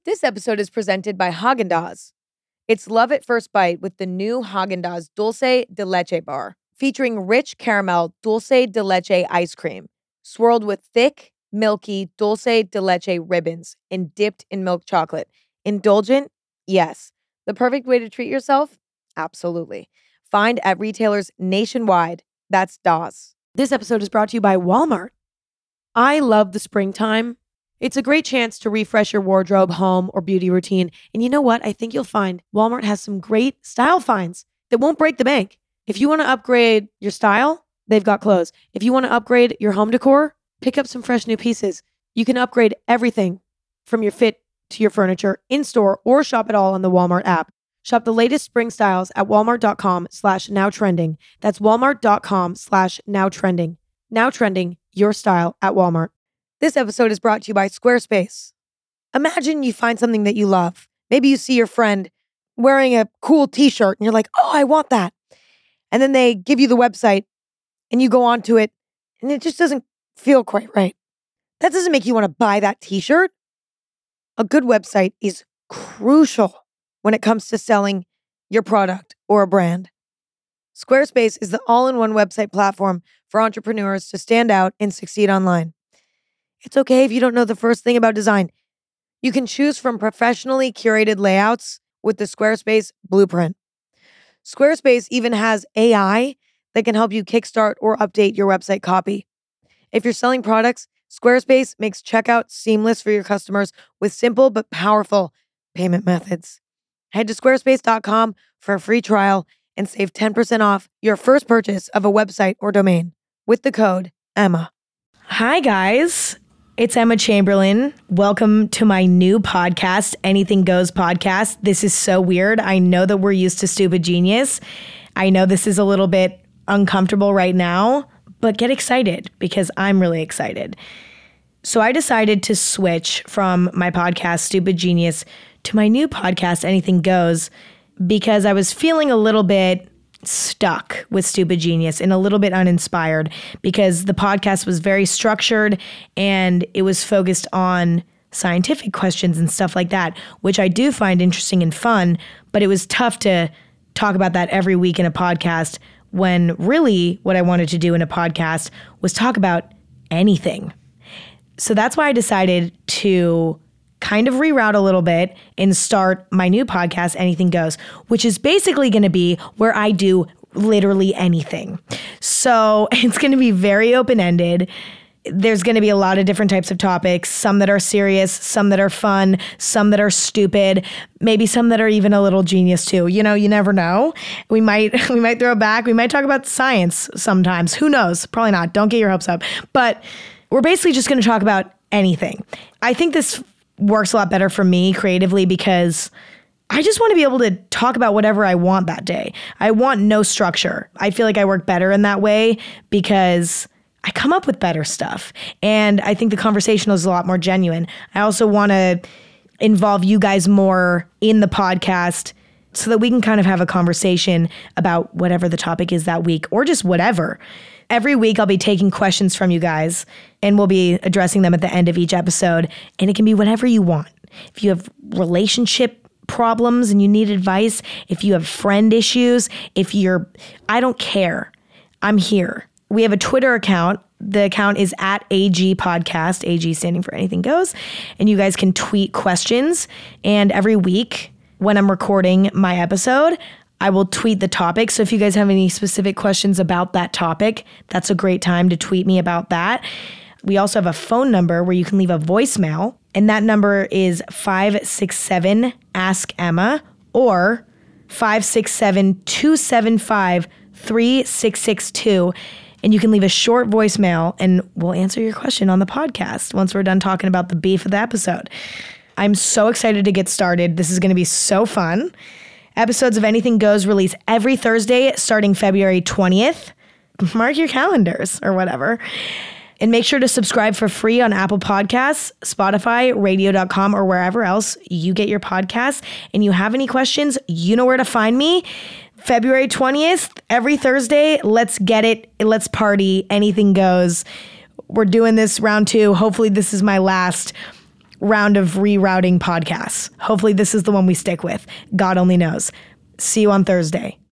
This episode is presented by Haagen-Dazs. It's love at first bite with the new Haagen-Dazs Dulce de Leche bar, featuring rich caramel dulce de leche ice cream, swirled with thick, milky dulce de leche ribbons and dipped in milk chocolate. Indulgent? Yes. The perfect way to treat yourself? Absolutely. Find at retailers nationwide. That's Dazs. This episode is brought to you by Walmart. I love the springtime. It's a great chance to refresh your wardrobe, home, or beauty routine. And you know what? I think you'll find Walmart has some great style finds that won't break the bank. If you want to upgrade your style, they've got clothes. If you want to upgrade your home decor, pick up some fresh new pieces. You can upgrade everything from your fit to your furniture in-store or shop it all on the Walmart app. Shop the latest spring styles at walmart.com/nowtrending. That's walmart.com/nowtrending. Now trending, your style at Walmart. This episode is brought to you by Squarespace. Imagine you find something that you love. Maybe you see your friend wearing a cool t-shirt and you're like, oh, I want that. And then they give you the website and you go onto it and it just doesn't feel quite right. That doesn't make you want to buy that t-shirt. A good website is crucial when it comes to selling your product or a brand. Squarespace is the all-in-one website platform for entrepreneurs to stand out and succeed online. It's okay if you don't know the first thing about design. You can choose from professionally curated layouts with the Squarespace Blueprint. Squarespace even has AI that can help you kickstart or update your website copy. If you're selling products, Squarespace makes checkout seamless for your customers with simple but powerful payment methods. Head to squarespace.com for a free trial and save 10% off your first purchase of a website or domain with the code EMMA. Hi, guys. It's Emma Chamberlain. Welcome to my new podcast, Anything Goes Podcast. This is so weird. I know that we're used to Stupid Genius. I know this is a little bit uncomfortable right now, but get excited because I'm really excited. So I decided to switch from my podcast, Stupid Genius, to my new podcast, Anything Goes, because I was feeling a little bit stuck with Stupid Genius and a little bit uninspired because the podcast was very structured and it was focused on scientific questions and stuff like that, which I do find interesting and fun, but it was tough to talk about that every week in a podcast when really what I wanted to do in a podcast was talk about anything. So that's why I decided to kind of reroute a little bit and start my new podcast, Anything Goes, which is basically going to be where I do literally anything. So it's going to be very open-ended. There's going to be a lot of different types of topics, some that are serious, some that are fun, some that are stupid, maybe some that are even a little genius too. You know, you never know. We might throw it back. We might talk about science sometimes. Who knows? Probably not. Don't get your hopes up. But we're basically just going to talk about anything. I think this works a lot better for me creatively because I just want to be able to talk about whatever I want that day. I want no structure. I feel like I work better in that way because I come up with better stuff. And I think the conversation is a lot more genuine. I also want to involve you guys more in the podcast so that we can kind of have a conversation about whatever the topic is that week or just whatever. Every week I'll be taking questions from you guys and we'll be addressing them at the end of each episode. And it can be whatever you want. If you have relationship problems and you need advice, if you have friend issues, I don't care. I'm here. We have a Twitter account. The account is at AG Podcast, AG standing for Anything Goes. And you guys can tweet questions. And every week when I'm recording my episode, I will tweet the topic. So if you guys have any specific questions about that topic, that's a great time to tweet me about that. We also have a phone number where you can leave a voicemail, and that number is 567-ASK-EMMA or 567-275-3662. And you can leave a short voicemail and we'll answer your question on the podcast once we're done talking about the beef of the episode. I'm so excited to get started. This is going to be so fun. Episodes of Anything Goes release every Thursday starting February 20th. Mark your calendars or whatever. And make sure to subscribe for free on Apple Podcasts, Spotify, radio.com, or wherever else you get your podcasts. And you have any questions, you know where to find me. February 20th, every Thursday, let's get it. Let's party. Anything Goes. We're doing this round 2. Hopefully this is my last round of rerouting podcasts. Hopefully this is the one we stick with. God only knows. See you on Thursday.